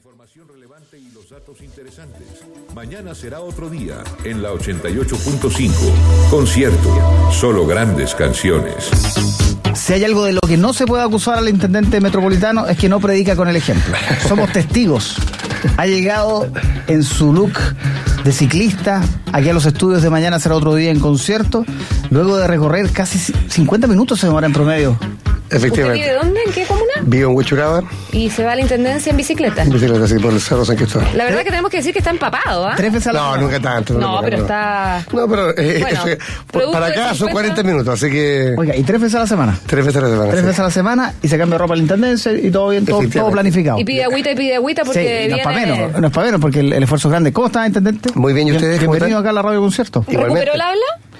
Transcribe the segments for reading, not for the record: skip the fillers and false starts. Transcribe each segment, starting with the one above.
información relevante y los datos interesantes. Mañana será otro día en la 88.5. Concierto. Solo grandes canciones. Si hay algo de lo que no se puede acusar al intendente metropolitano es que no predica con el ejemplo. Somos testigos. Ha llegado en su look de ciclista aquí a los estudios de Mañana será otro día en concierto, luego de recorrer casi 50 minutos se demora en promedio. Efectivamente. ¿Usted vive dónde? ¿En qué comuna? Vivo en Huechuraba. ¿Y se va a la intendencia en bicicleta? En bicicleta, sí, por el Cerro San Cristóbal. La verdad que tenemos que decir que está empapado, ¿ah? 3 veces a la semana. No, nunca tanto. No, pero está... No, pero Bueno, para acá son 40 minutos, así que... Oiga, ¿y 3 veces a la semana? 3 veces a la semana. 3 sí. veces a la semana y se cambia ropa a la intendencia y todo bien, todo planificado. Y pide agüita porque Sí, no es para viene... menos, no es para menos porque el esfuerzo es grande. ¿Cómo está, intendente? Muy bien, ¿y ustedes cómo Bienvenido están? acá a la radio concierto. Igualmente. ¿Recuperó la habla?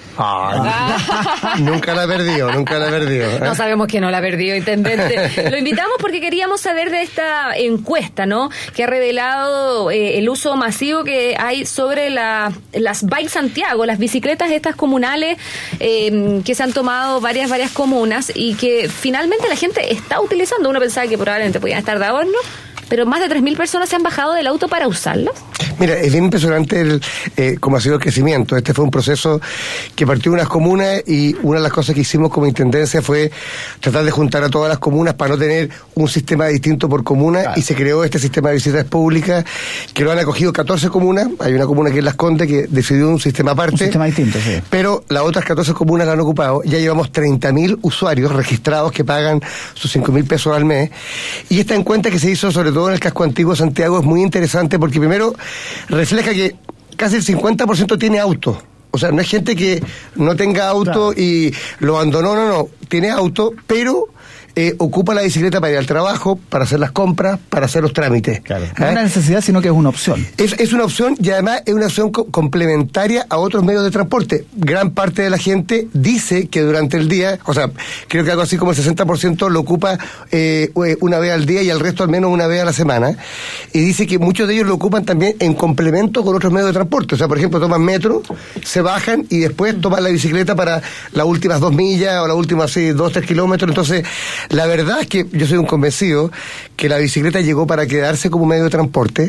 Nunca la he perdido, ¿eh? No sabemos que no la perdió, intendente. Lo invitamos porque queríamos saber de esta encuesta, ¿no? Que ha revelado el uso masivo que hay sobre las Bike Santiago, las bicicletas estas comunales que se han tomado varias comunas y que finalmente la gente está utilizando. Uno pensaba que probablemente podían estar de adorno, pero más de 3.000 personas se han bajado del auto para usarlas. Mira, es bien impresionante cómo ha sido el crecimiento. Este fue un proceso que partió de unas comunas y una de las cosas que hicimos como intendencia fue tratar de juntar a todas las comunas para no tener un sistema distinto por comuna, claro. Y se creó este sistema de bicicletas públicas que lo han acogido 14 comunas. Hay una comuna que es Las Condes que decidió un sistema aparte. Un sistema distinto, sí. Pero las otras 14 comunas la han ocupado. Ya llevamos 30.000 usuarios registrados que pagan sus 5.000 pesos al mes. Y esta encuesta que se hizo sobre todo en el casco antiguo de Santiago es muy interesante porque primero refleja que casi el 50% tiene auto. O sea, no es gente que no tenga auto, claro, y lo abandonó, no, tiene auto, pero ocupa la bicicleta para ir al trabajo, para hacer las compras, para hacer los trámites. Claro. No es una necesidad, sino que es una opción. Es una opción y además es una opción complementaria a otros medios de transporte. Gran parte de la gente dice que durante el día, o sea, creo que algo así como el 60% lo ocupa una vez al día y el resto al menos una vez a la semana. Y dice que muchos de ellos lo ocupan también en complemento con otros medios de transporte. O sea, por ejemplo, toman metro, se bajan y después toman la bicicleta para las últimas 2 millas o las últimas 2-3 kilómetros. Entonces, la verdad es que yo soy un convencido que la bicicleta llegó para quedarse como medio de transporte,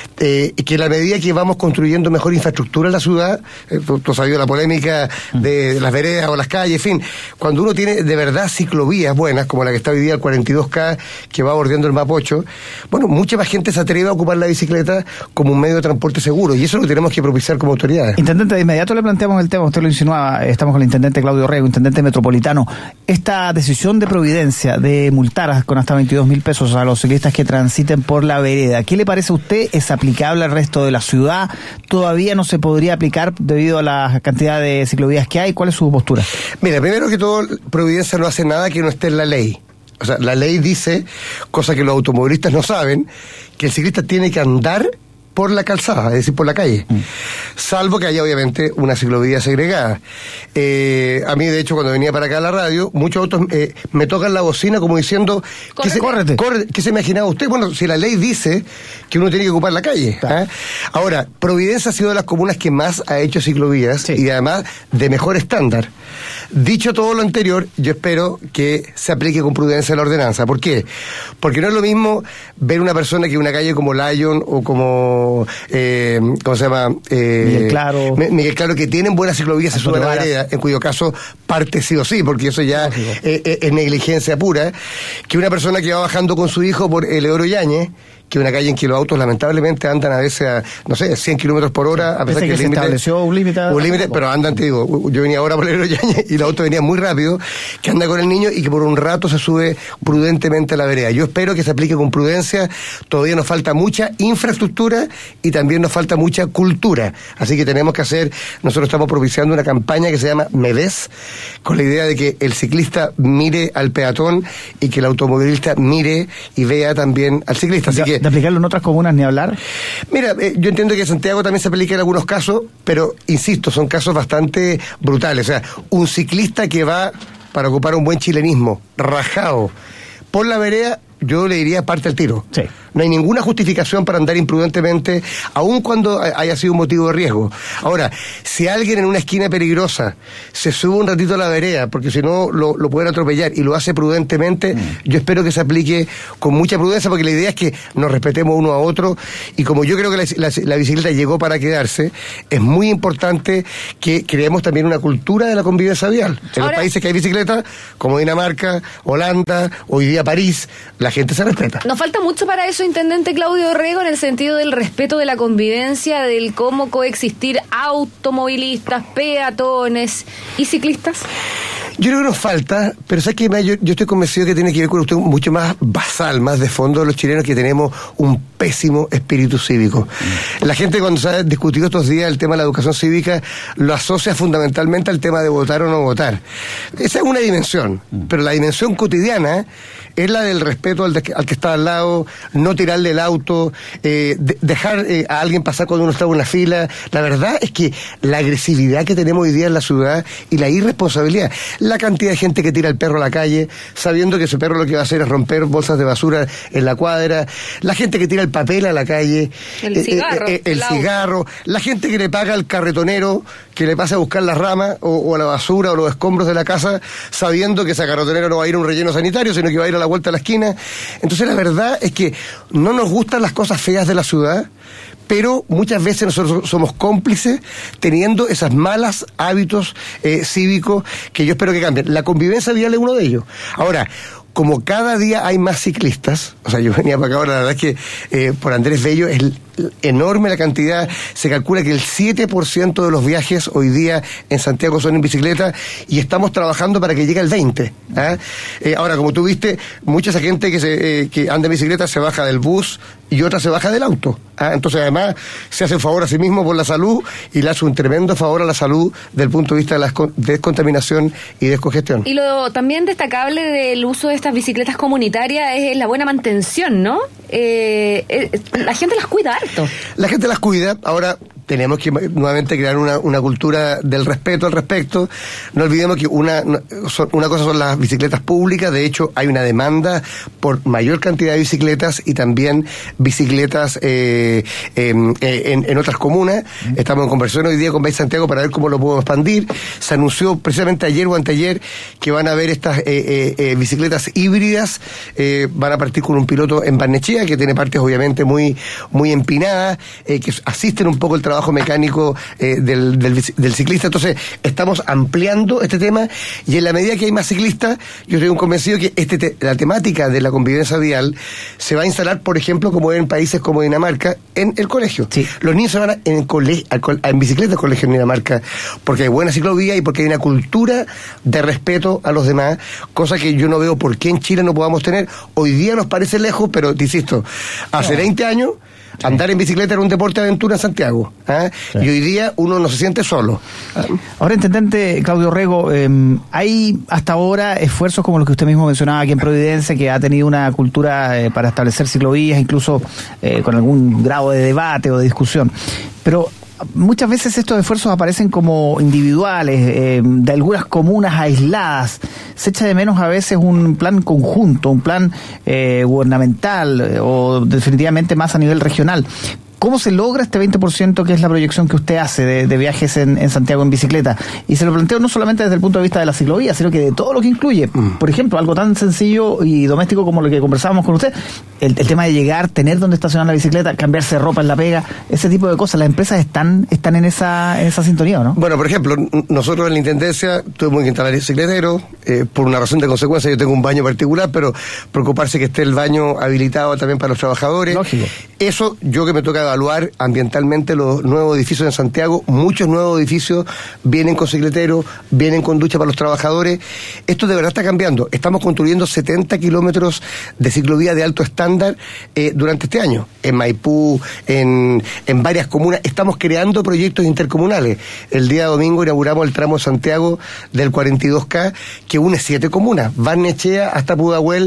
y que a la medida que vamos construyendo mejor infraestructura en la ciudad, tú sabías la polémica de las veredas o las calles, en fin, cuando uno tiene de verdad ciclovías buenas, como la que está hoy día el 42K, que va bordeando el Mapocho, bueno, mucha más gente se atreve a ocupar la bicicleta como un medio de transporte seguro, y eso lo tenemos que propiciar como autoridades. Intendente, de inmediato le planteamos el tema, usted lo insinuaba, estamos con el intendente Claudio Rego, intendente metropolitano. Esta decisión de Providencia de multar con hasta 22.000 pesos a los ciclistas que transiten por la vereda, ¿qué le parece a usted? ¿Es aplicable al resto de la ciudad? ¿Todavía no se podría aplicar debido a la cantidad de ciclovías que hay? ¿Cuál es su postura? Mira, primero que todo, Providencia no hace nada que no esté en la ley. O sea, la ley dice, cosa que los automovilistas no saben, que el ciclista tiene que andar por la calzada, es decir, por la calle, salvo que haya obviamente una ciclovía segregada. A mí, de hecho, cuando venía para acá a la radio, muchos autos me tocan la bocina como diciendo, córrete. ¿Qué se imaginaba usted? Bueno, si la ley dice que uno tiene que ocupar la calle. ¿Eh? Ahora, Providencia ha sido de las comunas que más ha hecho ciclovías, sí, y además de mejor estándar. Dicho todo lo anterior, yo espero que se aplique con prudencia la ordenanza. ¿Por qué? Porque no es lo mismo ver una persona que una calle como Lyon o como ¿cómo se llama? Miguel Claro, que tienen buenas ciclovías, se suben a la vereda, en cuyo caso parte sí o sí, porque eso ya es negligencia pura, que una persona que va bajando con su hijo por el Eoro Yáñez, que una calle en que los autos lamentablemente andan a veces a, no sé, 100 kilómetros por hora, a pesar que se estableció un límite, pero andan, te digo, yo venía ahora por el Eoro Yáñez y el auto venía muy rápido, que anda con el niño y que por un rato se sube prudentemente a la vereda. Yo espero que se aplique con prudencia, todavía nos falta mucha infraestructura y también nos falta mucha cultura, así que tenemos que nosotros estamos propiciando una campaña que se llama Me Ves, con la idea de que el ciclista mire al peatón y que el automovilista mire y vea también al ciclista, así que... ¿De aplicarlo en otras comunas ni hablar? Mira, yo entiendo que en Santiago también se aplica en algunos casos, pero insisto, son casos bastante brutales. O sea, un ciclista que va, para ocupar un buen chilenismo, rajado por la vereda, yo le diría parte al tiro. Sí. No hay ninguna justificación para andar imprudentemente, aun cuando haya sido un motivo de riesgo. Ahora, si alguien en una esquina peligrosa se sube un ratito a la vereda, porque si no lo pueden atropellar, y lo hace prudentemente, yo espero que se aplique con mucha prudencia, porque la idea es que nos respetemos uno a otro, y como yo creo que la bicicleta llegó para quedarse, es muy importante que creemos también una cultura de la convivencia vial. En los países que hay bicicleta, como Dinamarca, Holanda, hoy día París, la gente se respeta. Nos falta mucho para eso, intendente Claudio Orrego, en el sentido del respeto de la convivencia, del cómo coexistir automovilistas, peatones y ciclistas. Yo creo que nos falta, pero ¿sabes qué? Yo estoy convencido que tiene que ver con usted mucho más basal, más de fondo de los chilenos, que tenemos un pésimo espíritu cívico. La gente, cuando se ha discutido estos días el tema de la educación cívica, lo asocia fundamentalmente al tema de votar o no votar. Esa es una dimensión, pero la dimensión cotidiana es la del respeto al que está al lado, no tirarle el auto, dejar a alguien pasar cuando uno está en una fila. La verdad es que la agresividad que tenemos hoy día en la ciudad y la irresponsabilidad, la cantidad de gente que tira el perro a la calle, sabiendo que ese perro lo que va a hacer es romper bolsas de basura en la cuadra, la gente que tira el papel a la calle, el cigarro, la gente que le paga al carretonero que le pasa a buscar las ramas o la basura o los escombros de la casa, sabiendo que ese carretonero no va a ir a un relleno sanitario, sino que va a ir a la vuelta a la esquina. Entonces la verdad es que no nos gustan las cosas feas de la ciudad, pero muchas veces nosotros somos cómplices teniendo esos malos hábitos cívicos que yo espero que cambien. La convivencia vial es uno de ellos. Ahora, como cada día hay más ciclistas, o sea, yo venía para acá ahora, la verdad es que por Andrés Bello es enorme la cantidad. Se calcula que el 7% de los viajes hoy día en Santiago son en bicicleta, y estamos trabajando para que llegue al 20%. Ahora, como tú viste, mucha esa gente que anda en bicicleta se baja del bus y otra se baja del auto. Entonces, además, se hace un favor a sí mismo por la salud, y le hace un tremendo favor a la salud desde el punto de vista de la descontaminación y descongestión. Y lo también destacable del uso de estas bicicletas comunitarias es la buena mantención, ¿no? La gente las cuida harto. La gente las cuida. Ahora tenemos que nuevamente crear una cultura del respeto al respecto. No olvidemos que una cosa son las bicicletas públicas. De hecho, hay una demanda por mayor cantidad de bicicletas, y también bicicletas en otras comunas. Estamos en conversación hoy día con Bike Santiago para ver cómo lo podemos expandir. Se anunció precisamente ayer o anteayer que van a haber estas bicicletas híbridas. Van a partir con un piloto en Barnechea, que tiene partes obviamente muy empinadas, que asisten un poco el trabajo mecánico del ciclista. Entonces, estamos ampliando este tema, y en la medida que hay más ciclistas, yo estoy convencido que la temática de la convivencia vial se va a instalar, por ejemplo, como en países como Dinamarca, en el colegio. Sí. Los niños se van en bicicleta al colegio en Dinamarca, porque hay buena ciclovía y porque hay una cultura de respeto a los demás, cosa que yo no veo por qué en Chile no podamos tener. Hoy día nos parece lejos, pero te insisto, hace 20 años andar en bicicleta era un deporte de aventura en Santiago, sí. Y hoy día uno no se siente solo. Ahora, intendente Claudio Orrego, hay hasta ahora esfuerzos como los que usted mismo mencionaba aquí en Providencia, que ha tenido una cultura para establecer ciclovías, incluso con algún grado de debate o de discusión, pero muchas veces estos esfuerzos aparecen como individuales, de algunas comunas aisladas. Se echa de menos a veces un plan conjunto, un plan gubernamental, o definitivamente más a nivel regional. ¿Cómo se logra este 20% que es la proyección que usted hace de viajes en Santiago en bicicleta? Y se lo planteo no solamente desde el punto de vista de la ciclovía, sino que de todo lo que incluye. Por ejemplo, algo tan sencillo y doméstico como lo que conversábamos con usted, el tema de llegar, tener donde estacionar la bicicleta, cambiarse de ropa en la pega, ese tipo de cosas. ¿Las empresas están en esa sintonía, o no? Bueno, por ejemplo, nosotros en la Intendencia tuvimos que instalar bicicleteros, por una razón de consecuencia. Yo tengo un baño particular, pero preocuparse que esté el baño habilitado también para los trabajadores. Lógico. Eso, yo que me toca evaluar ambientalmente los nuevos edificios en Santiago. Muchos nuevos edificios vienen con cicleteros, vienen con ducha para los trabajadores. Esto de verdad está cambiando. Estamos construyendo 70 kilómetros de ciclovía de alto estándar durante este año. En Maipú, en varias comunas. Estamos creando proyectos intercomunales. El día domingo inauguramos el tramo Santiago del 42K, que une 7 comunas. Barnechea hasta Pudahuel,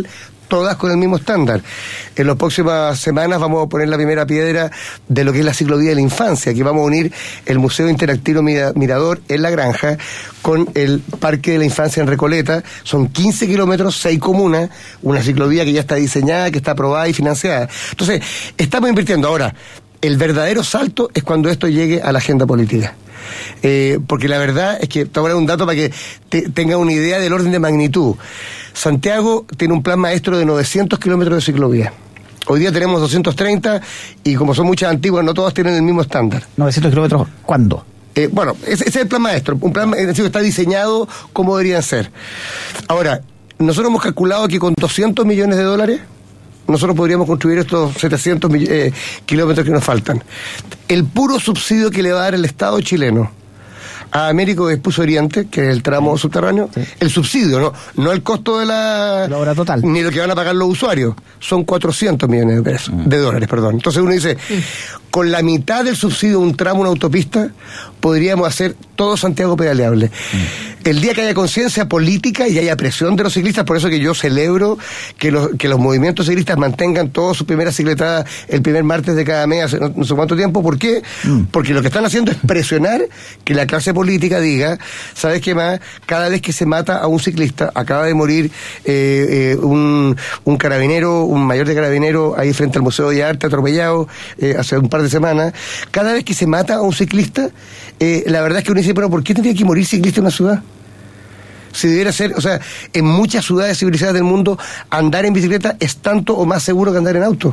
todas con el mismo estándar. En las próximas semanas vamos a poner la primera piedra de lo que es la ciclovía de la infancia, que vamos a unir el Museo Interactivo Mirador en La Granja con el Parque de la Infancia en Recoleta. Son 15 kilómetros, 6 comunas, una ciclovía que ya está diseñada, que está aprobada y financiada. Entonces, estamos invirtiendo. Ahora, el verdadero salto es cuando esto llegue a la agenda política. Porque la verdad es que, te voy a dar un dato para que tenga una idea del orden de magnitud. Santiago tiene un plan maestro de 900 kilómetros de ciclovía. Hoy día tenemos 230 y como son muchas antiguas, no todas tienen el mismo estándar. ¿900 kilómetros cuándo? Bueno, ese es el plan maestro. Un plan que está diseñado como deberían ser. Ahora, nosotros hemos calculado que con $200 millones nosotros podríamos construir estos 700 kilómetros que nos faltan. El puro subsidio que le va a dar el Estado chileno a Américo Vespucio Oriente, que es el tramo subterráneo, sí. El subsidio, no el costo de la obra total, ni lo que van a pagar los usuarios, son 400 millones de dólares, perdón. Entonces uno dice, con la mitad del subsidio de un tramo, una autopista, podríamos hacer todo Santiago pedaleable. El día que haya conciencia política y haya presión de los ciclistas, por eso que yo celebro que los movimientos ciclistas mantengan todas sus primeras cicletadas el primer martes de cada mes, hace no sé cuánto tiempo. ¿Por qué? Porque lo que están haciendo es presionar que la clase política diga, ¿sabes qué más? Cada vez que se mata a un ciclista, acaba de morir un carabinero, un mayor de carabinero ahí frente al Museo de Arte, atropellado hace un par de semanas. Cada vez que se mata a un ciclista, la verdad es que uno dice, pero ¿por qué tendría que morir ciclista en una ciudad? Si debiera ser, o sea, en muchas ciudades civilizadas del mundo, andar en bicicleta es tanto o más seguro que andar en auto.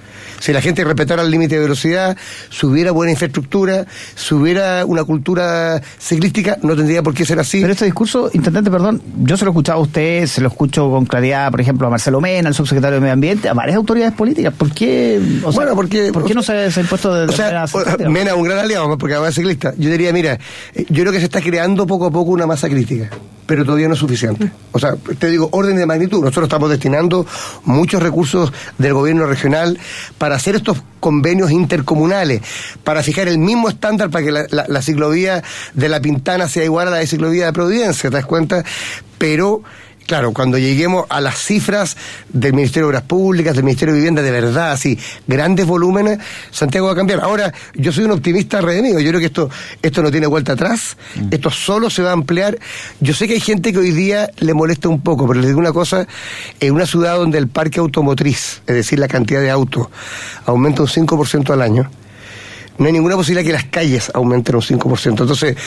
Si la gente respetara el límite de velocidad, si hubiera buena infraestructura, si hubiera una cultura ciclística, no tendría por qué ser así. Pero este discurso, intendente, perdón, yo se lo escuchaba a usted, se lo escucho con claridad, por ejemplo, a Marcelo Mena, el subsecretario de Medio Ambiente, a varias autoridades políticas. ¿Por qué? ¿Por qué no se ha impuesto de manera aceptativa? Mena es un gran aliado, porque además es ciclista. Yo diría, mira, yo creo que se está creando poco a poco una masa crítica, pero todavía no es suficiente. O sea, te digo, orden de magnitud. Nosotros estamos destinando muchos recursos del gobierno regional para hacer estos convenios intercomunales, para fijar el mismo estándar para que la ciclovía de La Pintana sea igual a la de ciclovía de Providencia, ¿te das cuenta? Pero claro, cuando lleguemos a las cifras del Ministerio de Obras Públicas, del Ministerio de Vivienda, de verdad, así, grandes volúmenes, Santiago va a cambiar. Ahora, yo soy un optimista redimido, yo creo que esto no tiene vuelta atrás, esto solo se va a ampliar. Yo sé que hay gente que hoy día le molesta un poco, pero les digo una cosa, en una ciudad donde el parque automotriz, es decir, la cantidad de autos, aumenta un 5% al año, no hay ninguna posibilidad que las calles aumenten un 5%. Entonces,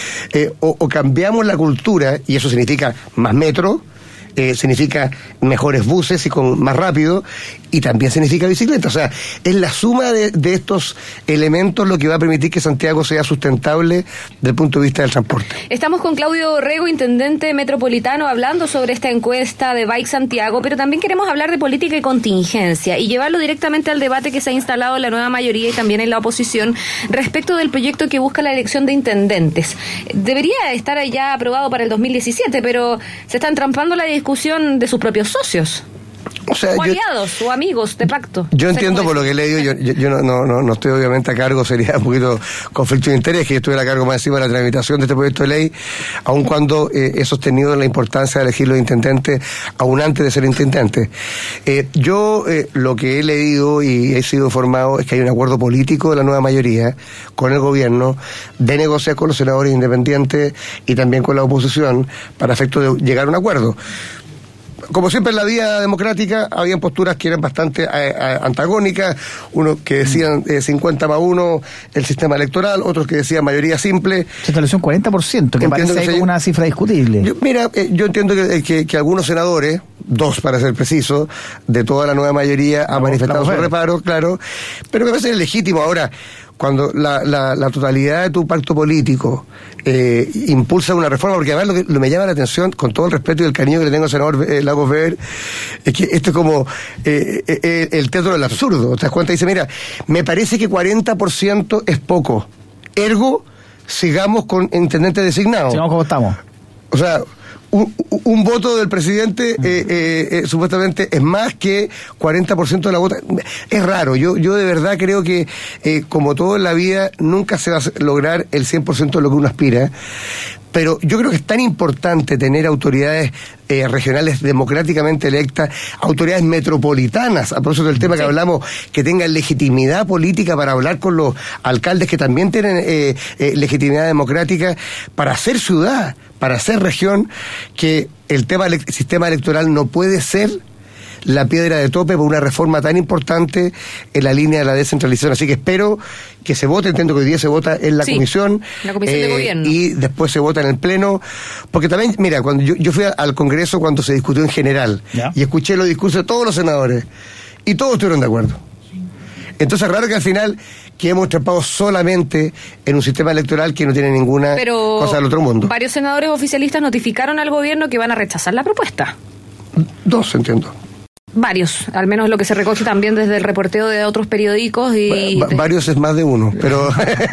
o cambiamos la cultura, y eso significa más metro, significa mejores buses y con más rápido, y también significa bicicleta. O sea, es la suma de estos elementos lo que va a permitir que Santiago sea sustentable desde el punto de vista del transporte. Estamos con Claudio Orrego, intendente metropolitano, hablando sobre esta encuesta de Bike Santiago, pero también queremos hablar de política y contingencia y llevarlo directamente al debate que se ha instalado en la nueva mayoría y también en la oposición respecto del proyecto que busca la elección de intendentes. Debería estar ya aprobado para el 2017, pero se está entrampando la discusión de sus propios socios. O sea, aliados o amigos de pacto. Yo entiendo por lo que he leído, yo no estoy obviamente a cargo, sería un poquito conflicto de interés que yo estuviera a cargo más encima de la tramitación de este proyecto de ley, aun cuando he sostenido la importancia de elegir los intendentes aún antes de ser intendente. Yo lo que he leído y he sido informado es que hay un acuerdo político de la nueva mayoría con el gobierno de negociar con los senadores independientes y también con la oposición para efecto de llegar a un acuerdo. Como siempre en la vía democrática, habían posturas que eran bastante antagónicas, unos que decían 50+1 el sistema electoral, otros que decían mayoría simple. Se estableció un 40%, que parece como una cifra discutible. Yo entiendo que algunos senadores, 2 para ser preciso, de toda la nueva mayoría han manifestado su reparo, claro, pero me parece legítimo. Ahora, cuando la totalidad de tu pacto político impulsa una reforma, porque además lo que me llama la atención, con todo el respeto y el cariño que le tengo al senador Lagos Weber, es que esto es como el teatro del absurdo. ¿Te das cuenta? Dice, mira, me parece que 40% es poco. Ergo, sigamos con intendente designado. Sigamos como estamos. O sea, un voto del presidente supuestamente es más que 40% de la vota. Es raro, yo de verdad creo que como todo en la vida nunca se va a lograr el 100% de lo que uno aspira, Pero yo creo que es tan importante tener autoridades regionales democráticamente electas, autoridades metropolitanas, a propósito del tema que hablamos, que tengan legitimidad política para hablar con los alcaldes que también tienen legitimidad democrática, para hacer ciudad, para hacer región, que el tema del sistema electoral no puede ser la piedra de tope por una reforma tan importante en la línea de la descentralización. Así que espero que se vote, entiendo que hoy día se vota en la comisión de gobierno, y después se vota en el pleno, porque también, mira, cuando yo fui al Congreso cuando se discutió en general, y escuché los discursos de todos los senadores y todos estuvieron de acuerdo. Entonces es raro que al final quedemos atrapados solamente en un sistema electoral que no tiene ninguna cosa del otro mundo. Varios senadores oficialistas notificaron al gobierno que van a rechazar la propuesta. 2, entiendo. Varios, al menos lo que se recoge también desde el reporteo de otros periódicos. Varios es más de uno, pero...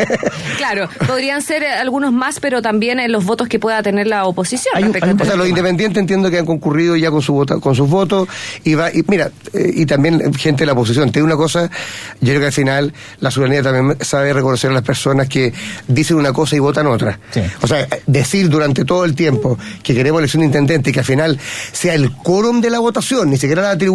Claro, podrían ser algunos más, pero también en los votos que pueda tener la oposición. O sea, los independientes entiendo que han concurrido ya con sus votos, y mira, y también gente de la oposición. Te digo una cosa, yo creo que al final la ciudadanía también sabe reconocer a las personas que dicen una cosa y votan otra. Sí. O sea, decir durante todo el tiempo que queremos elección de intendente y que al final sea el quórum de la votación, ni siquiera la atribuciones,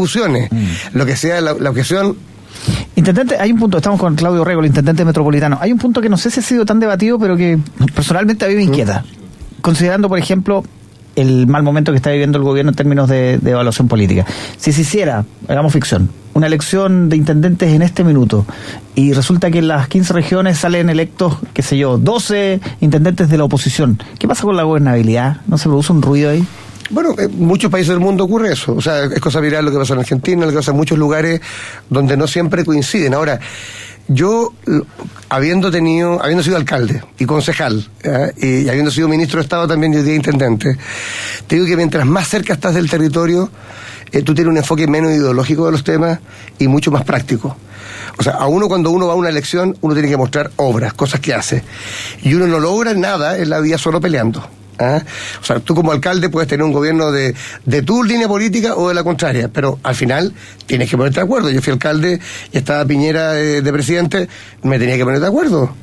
lo que sea la objeción. Intendente, hay un punto, estamos con Claudio Rego, el intendente metropolitano. Hay un punto que no sé si ha sido tan debatido, pero que personalmente a mí me inquieta. Considerando, por ejemplo, el mal momento que está viviendo el gobierno en términos de evaluación política. Si se hiciera, hagamos ficción, una elección de intendentes en este minuto, y resulta que en las 15 regiones salen electos, qué sé yo, 12 intendentes de la oposición, ¿qué pasa con la gobernabilidad? ¿No se produce un ruido ahí? Bueno, en muchos países del mundo ocurre eso. O sea, es cosa viral lo que pasa en Argentina, lo que pasa en muchos lugares donde no siempre coinciden. Ahora, yo, habiendo sido alcalde y concejal, y habiendo sido ministro de Estado también y hoy día intendente, te digo que mientras más cerca estás del territorio, tú tienes un enfoque menos ideológico de los temas y mucho más práctico. O sea, cuando uno va a una elección, uno tiene que mostrar obras, cosas que hace. Y uno no logra nada en la vida solo peleando. O sea, tú como alcalde puedes tener un gobierno de tu línea política o de la contraria, pero al final tienes que ponerte de acuerdo. Yo fui alcalde y estaba Piñera de presidente, me tenía que poner de acuerdo.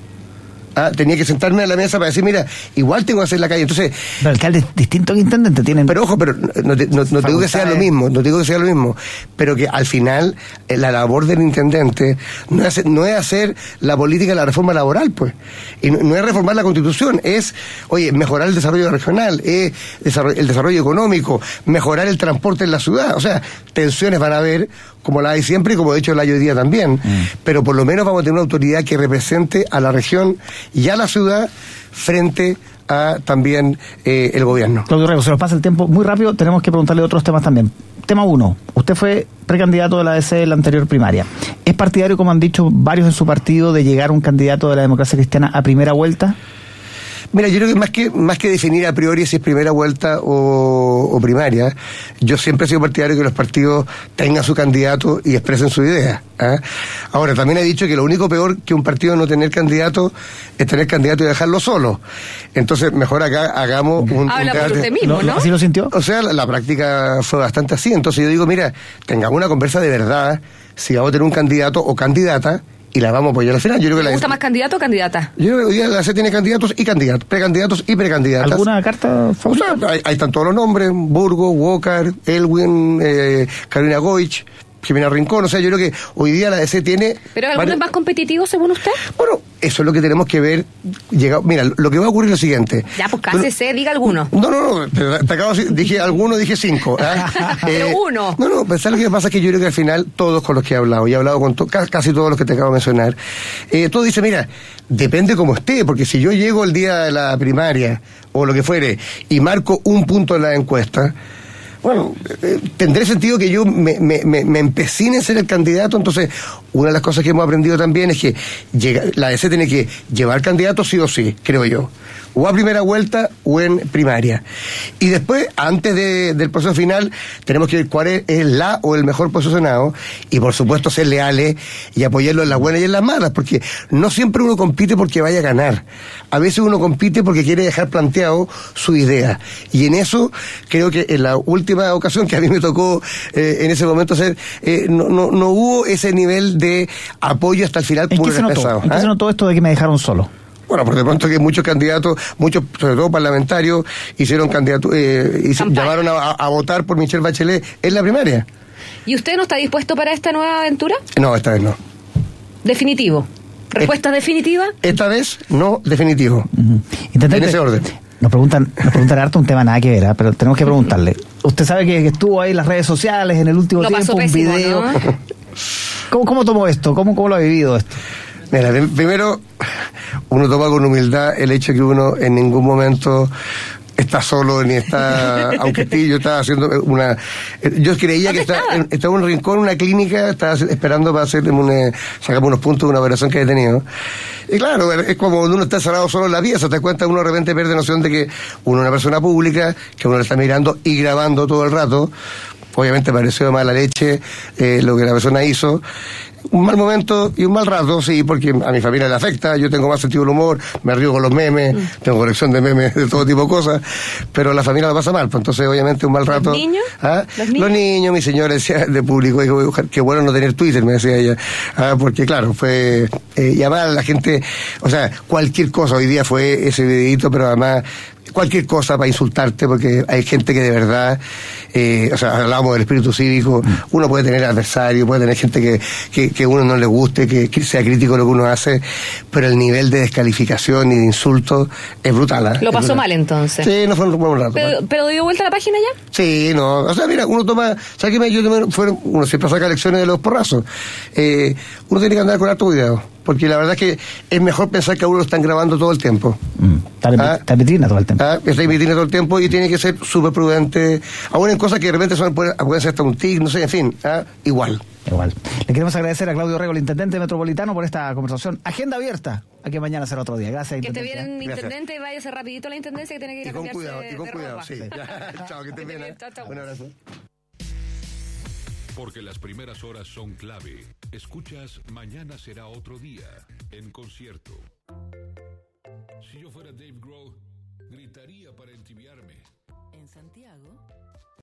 Tenía que sentarme a la mesa para decir, mira, igual tengo que hacer la calle. Entonces, pero alcaldes distintos que intendentes tienen. Pero ojo, no te digo que sea lo mismo, pero que al final la labor del intendente no es hacer la política, la reforma laboral, pues. Y no es reformar la Constitución, es, mejorar el desarrollo regional, el desarrollo económico, mejorar el transporte en la ciudad. O sea, tensiones van a haber, como la hay siempre y como de hecho la hay hoy día también. Pero por lo menos vamos a tener una autoridad que represente a la región y a la ciudad frente a también el gobierno. Claudio Rego, se nos pasa el tiempo muy rápido, tenemos que preguntarle otros temas también. Tema 1, usted fue precandidato de la DC en la anterior primaria. ¿Es partidario, como han dicho varios en su partido, de llegar un candidato de la democracia cristiana a primera vuelta? Mira, yo creo que más que definir a priori si es primera vuelta o primaria, yo siempre he sido partidario de que los partidos tengan su candidato y expresen su idea. Ahora, también he dicho que lo único peor que un partido no tener candidato es tener candidato y dejarlo solo. Entonces, mejor acá hagamos un habla por usted mismo, ¿no? ¿Así lo sintió? O sea, la práctica fue bastante así. Entonces yo digo, mira, tengamos una conversa de verdad, si vamos a tener un candidato o candidata, y la vamos a apoyar al final. ¿Le gusta más candidato o candidata? Yo creo que hoy día la C tiene candidatos y candidatos, precandidatos y precandidatas. ¿Alguna carta favorita? O sea, ahí están todos los nombres: Burgo, Walker, Elwin, Carolina Goich, Jimena Rincón. O sea, yo creo que hoy día la DC tiene... ¿Pero alguno es más competitivo según usted? Bueno, eso es lo que tenemos que ver. Mira, lo que va a ocurrir es lo siguiente. Ya, pues cállese, diga alguno. No, te acabo de decir, dije alguno, dije 5. Pero uno. No, pensar lo que pasa es que yo creo que al final todos con los que he hablado, y he hablado con casi todos los que te acabo de mencionar, todos dicen, mira, depende cómo esté, porque si yo llego el día de la primaria, o lo que fuere, y marco un punto en la encuesta, bueno, tendré sentido que yo me empecine en ser el candidato. Entonces, una de las cosas que hemos aprendido también es que la DC tiene que llevar candidatos sí o sí, creo yo, o a primera vuelta o en primaria. Y después, antes del proceso final, tenemos que ver cuál es la o el mejor posicionado, y por supuesto ser leales y apoyarlo en las buenas y en las malas, porque no siempre uno compite porque vaya a ganar. A veces uno compite porque quiere dejar planteado su idea. Y en eso, creo que en la última ocasión que a mí me tocó en ese momento hacer, no hubo ese nivel de apoyo hasta el final. ¿En qué se notó esto de que me dejaron solo? Bueno, por de pronto que muchos candidatos, muchos, sobre todo parlamentarios, hicieron candidatos, llamaron a votar por Michelle Bachelet en la primaria. ¿Y usted no está dispuesto para esta nueva aventura? No, esta vez no. ¿Definitivo? ¿Respuesta definitiva? Esta vez no, definitivo. Intendente, en ese orden. Nos preguntan harto un tema nada que ver, ¿eh? Pero tenemos que preguntarle. Usted sabe que estuvo ahí en las redes sociales en el último Lo tiempo, pasó pésimo, un video. ¿no? ¿Cómo tomó esto? ¿Cómo lo ha vivido esto? Mira, primero, uno toma con humildad el hecho que uno en ningún momento está solo ni está, aunque yo estaba haciendo yo creía que estaba en un rincón, una clínica, estaba esperando para hacer sacarme unos puntos de una operación que he tenido. Y claro, es como cuando uno está cerrado solo en la pieza, te cuenta, uno de repente pierde noción de que uno es una persona pública, que uno le está mirando y grabando todo el rato. Obviamente pareció de mala leche lo que la persona hizo. Un mal momento y un mal rato, sí, porque a mi familia le afecta, yo tengo más sentido del humor, me río con los memes, tengo colección de memes de todo tipo de cosas, pero la familia lo pasa mal, pues entonces obviamente un mal rato. ¿Los niños? ¿Ah? ¿Los niños, mi señora decía de público, dijo, qué bueno no tener Twitter, me decía ella, porque claro, fue llamar a la gente, o sea, cualquier cosa, hoy día fue ese videito, pero además cualquier cosa para insultarte, porque hay gente que de verdad, o sea, hablábamos del espíritu cívico, uno puede tener adversarios, puede tener gente que a uno no le guste, que sea crítico de lo que uno hace, pero el nivel de descalificación y de insulto es brutal. Lo pasó mal entonces. Sí, no fue un buen rato. ¿Pero dio vuelta a la página ya? Sí, no, o sea, mira, uno toma, ¿sabes qué? Uno siempre saca lecciones de los porrazos. Uno tiene que andar con harto cuidado, porque la verdad es que es mejor pensar que a uno lo están grabando todo el tiempo. Está en vitrina todo el tiempo. Está en vitrina todo el tiempo y tiene que ser súper prudente, aún en cosas que de repente pueden ser hasta un tic, no sé, en fin, igual. Le queremos agradecer a Claudio Rego, el intendente metropolitano, por esta conversación. Agenda abierta. Aquí mañana será otro día. Gracias, que intendente. esté bien, intendente. Váyase rapidito a la intendencia que tiene que ir a cambiarse Y con cuidado, ropa. sí. Chao, que estés bien. Chao. Un abrazo. Porque las primeras horas son clave. Escuchas Mañana será otro día en concierto. Si yo fuera Dave Grohl, gritaría para entibiarme. En Santiago